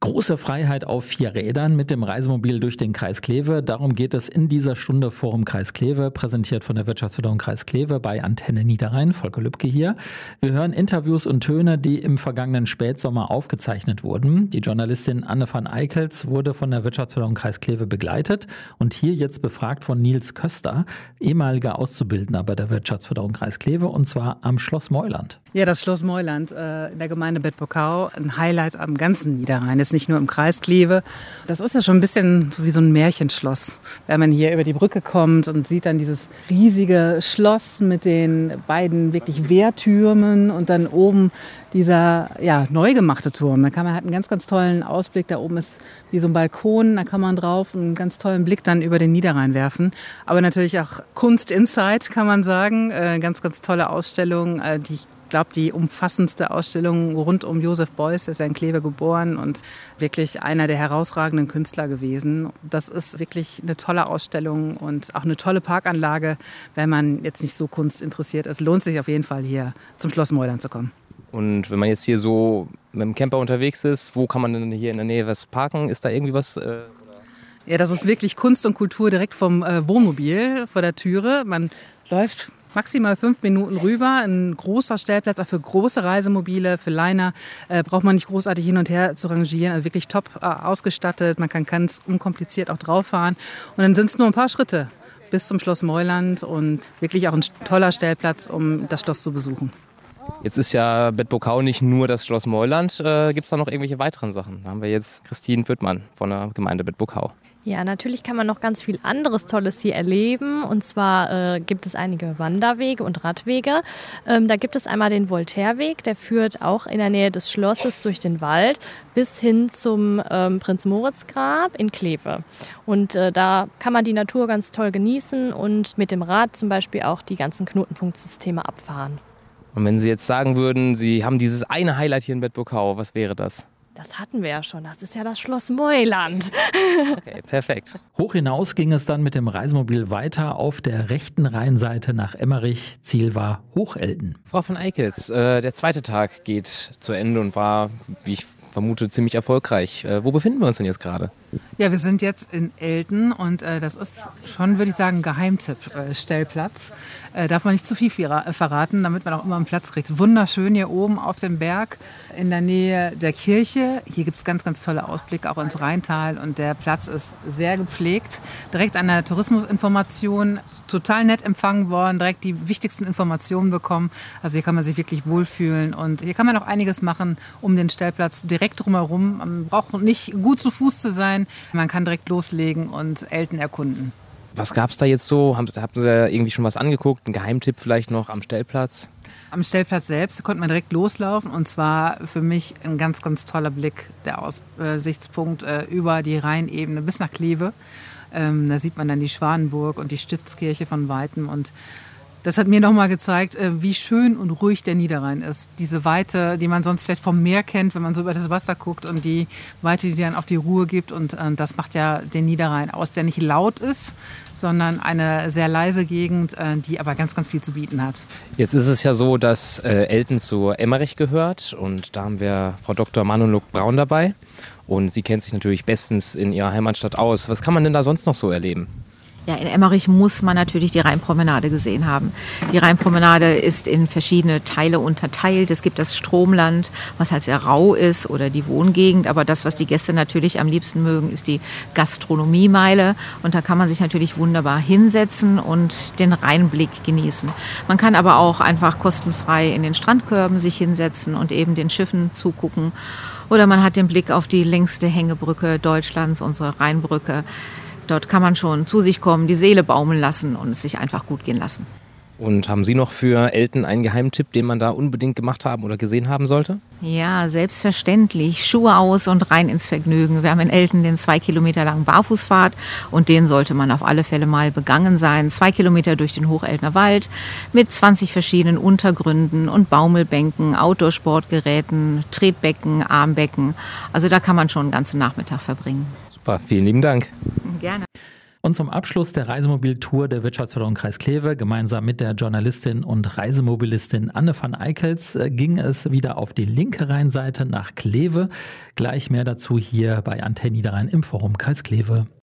Große Freiheit auf 4 Rädern mit dem Reisemobil durch den Kreis Kleve. Darum geht es in dieser Stunde Forum Kreis Kleve, präsentiert von der Wirtschaftsförderung Kreis Kleve bei Antenne Niederrhein. Volker Lübke hier. Wir hören Interviews und Töne, die im vergangenen Spätsommer aufgezeichnet wurden. Die Journalistin Anne van Eickels wurde von der Wirtschaftsförderung Kreis Kleve begleitet und hier jetzt befragt von Nils Köster, ehemaliger Auszubildender bei der Wirtschaftsförderung Kreis Kleve, und zwar am Schloss Meuland. Ja, das Schloss Meuland in der Gemeinde Bedburg-Kau, ein Highlight am ganzen Niederrhein, ist nicht nur im Kreis Kleve. Das ist ja schon ein bisschen so wie so ein Märchenschloss, wenn man hier über die Brücke kommt und sieht dann dieses riesige Schloss mit den beiden wirklich Wehrtürmen und dann oben dieser neu gemachte Turm. Da kann man hat einen ganz, ganz tollen Ausblick. Da oben ist wie so ein Balkon, da kann man drauf einen ganz tollen Blick dann über den Niederrhein werfen. Aber natürlich auch Kunst Insight, kann man sagen. Ganz, ganz tolle Ausstellung, ich glaube, die umfassendste Ausstellung rund um Josef Beuys, der ist ja in Kleve geboren und wirklich einer der herausragenden Künstler gewesen. Das ist wirklich eine tolle Ausstellung und auch eine tolle Parkanlage. Wenn man jetzt nicht so kunstinteressiert ist, lohnt sich auf jeden Fall hier zum Schloss Meuland zu kommen. Und wenn man jetzt hier so mit dem Camper unterwegs ist, wo kann man denn hier in der Nähe was parken? Ist da irgendwie was? Ja, das ist wirklich Kunst und Kultur direkt vom Wohnmobil vor der Türe. Man läuft maximal 5 Minuten rüber, ein großer Stellplatz, auch für große Reisemobile, für Liner, braucht man nicht großartig hin und her zu rangieren, also wirklich top ausgestattet, man kann ganz unkompliziert auch drauf fahren und dann sind es nur ein paar Schritte bis zum Schloss Meuland und wirklich auch ein toller Stellplatz, um das Schloss zu besuchen. Jetzt ist ja Bedburg-Kau nicht nur das Schloss Meuland, gibt es da noch irgendwelche weiteren Sachen? Da haben wir jetzt Christine Püttmann von der Gemeinde Bedburg-Kau. Ja, natürlich kann man noch ganz viel anderes Tolles hier erleben. Und zwar gibt es einige Wanderwege und Radwege. Da gibt es einmal den Voltaireweg, der führt auch in der Nähe des Schlosses durch den Wald bis hin zum Prinz-Moritz-Grab in Kleve. Und da kann man die Natur ganz toll genießen und mit dem Rad zum Beispiel auch die ganzen Knotenpunktsysteme abfahren. Und wenn Sie jetzt sagen würden, Sie haben dieses eine Highlight hier in Bedburg-Kau, was wäre das? Das hatten wir ja schon. Das ist ja das Schloss Meuland. Okay, perfekt. Hoch hinaus ging es dann mit dem Reisemobil weiter auf der rechten Rheinseite nach Emmerich. Ziel war Hochelten. Frau van Eickels, der zweite Tag geht zu Ende und war, wie ich vermute, ziemlich erfolgreich. Wo befinden wir uns denn jetzt gerade? Ja, wir sind jetzt in Elten und das ist schon, würde ich sagen, ein Geheimtipp-Stellplatz. Darf man nicht zu viel verraten, damit man auch immer einen Platz kriegt. Wunderschön hier oben auf dem Berg in der Nähe der Kirche. Hier gibt es ganz, ganz tolle Ausblicke auch ins Rheintal und der Platz ist sehr gepflegt. Direkt an der Tourismusinformation, total nett empfangen worden, direkt die wichtigsten Informationen bekommen. Also hier kann man sich wirklich wohlfühlen und hier kann man auch einiges machen um den Stellplatz direkt drumherum. Man braucht nicht gut zu Fuß zu sein, man kann direkt loslegen und Elten erkunden. Was gab es da jetzt so? Habt ihr da irgendwie schon was angeguckt? Ein Geheimtipp vielleicht noch am Stellplatz? Am Stellplatz selbst konnte man direkt loslaufen und zwar für mich ein ganz, ganz toller Blick, der Aussichtspunkt über die Rheinebene bis nach Kleve. Da sieht man dann die Schwanenburg und die Stiftskirche von Weitem und das hat mir nochmal gezeigt, wie schön und ruhig der Niederrhein ist. Diese Weite, die man sonst vielleicht vom Meer kennt, wenn man so über das Wasser guckt und die Weite, die dann auch die Ruhe gibt. Und das macht ja den Niederrhein aus, der nicht laut ist, sondern eine sehr leise Gegend, die aber ganz, ganz viel zu bieten hat. Jetzt ist es ja so, dass Elten zu Emmerich gehört und da haben wir Frau Dr. Manoluk Braun dabei und sie kennt sich natürlich bestens in ihrer Heimatstadt aus. Was kann man denn da sonst noch so erleben? Ja, in Emmerich muss man natürlich die Rheinpromenade gesehen haben. Die Rheinpromenade ist in verschiedene Teile unterteilt. Es gibt das Stromland, was halt sehr rau ist, oder die Wohngegend. Aber das, was die Gäste natürlich am liebsten mögen, ist die Gastronomiemeile. Und da kann man sich natürlich wunderbar hinsetzen und den Rheinblick genießen. Man kann aber auch einfach kostenfrei in den Strandkörben sich hinsetzen und eben den Schiffen zugucken. Oder man hat den Blick auf die längste Hängebrücke Deutschlands, unsere Rheinbrücke. Dort kann man schon zu sich kommen, die Seele baumeln lassen und es sich einfach gut gehen lassen. Und haben Sie noch für Elten einen Geheimtipp, den man da unbedingt gemacht haben oder gesehen haben sollte? Ja, selbstverständlich. Schuhe aus und rein ins Vergnügen. Wir haben in Elten den 2 Kilometer langen Barfußpfad und den sollte man auf alle Fälle mal begangen sein. 2 Kilometer durch den Hocheltner Wald mit 20 verschiedenen Untergründen und Baumelbänken, Outdoor-Sportgeräten, Tretbecken, Armbecken. Also da kann man schon einen ganzen Nachmittag verbringen. Super, vielen lieben Dank. Gerne. Und zum Abschluss der Reisemobiltour der Wirtschaftsförderung Kreis Kleve, gemeinsam mit der Journalistin und Reisemobilistin Anne van Eickels, ging es wieder auf die linke Rheinseite nach Kleve. Gleich mehr dazu hier bei Antenne Niederrhein im Forum Kreis Kleve.